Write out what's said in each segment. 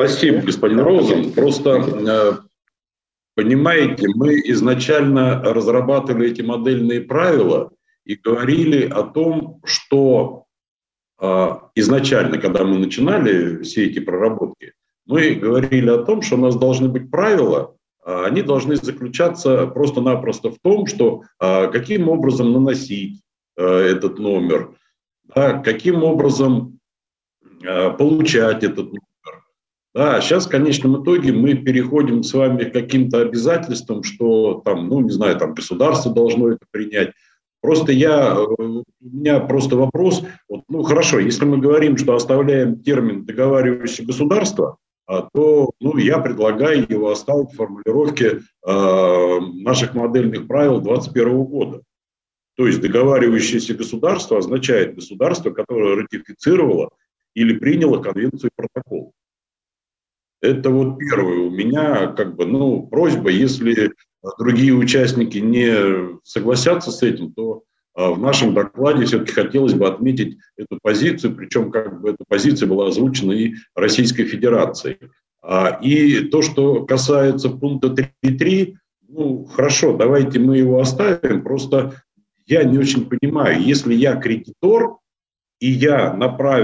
Спасибо, господин Розен. Просто, понимаете, мы изначально разрабатывали эти модельные правила и говорили о том, что изначально, когда мы начинали все эти проработки, мы говорили о том, что у нас должны быть правила, они должны заключаться просто-напросто в том, что каким образом наносить этот номер, да, каким образом получать этот номер. Да, сейчас в конечном итоге мы переходим с вами к каким-то обязательствам, что там, ну, не знаю, там государство должно это принять. У меня просто вопрос, вот, ну, хорошо, если мы говорим, что оставляем термин договаривающее государство, то, ну, я предлагаю его оставить в формулировке наших модельных правил 2021 года. То есть договаривающееся государство означает государство, которое ратифицировало или приняло конвенцию и протокол. Это вот первое у меня, как бы, ну, просьба, если другие участники не согласятся с этим, то в нашем докладе все-таки хотелось бы отметить эту позицию, причем как бы эта позиция была озвучена и Российской Федерацией. И то, что касается пункта 3.3, ну, хорошо, давайте мы его оставим, просто я не очень понимаю, если я кредитор, и я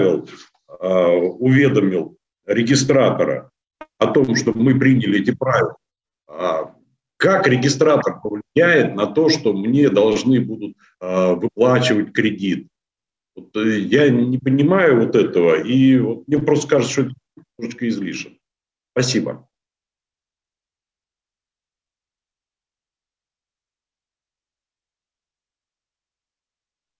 уведомил регистратора о том, что мы приняли эти правила, как регистратор повлияет на то, что мне должны будут выплачивать кредит? Вот, я не понимаю вот этого, и вот мне просто кажется, что это немножечко излишне. Спасибо.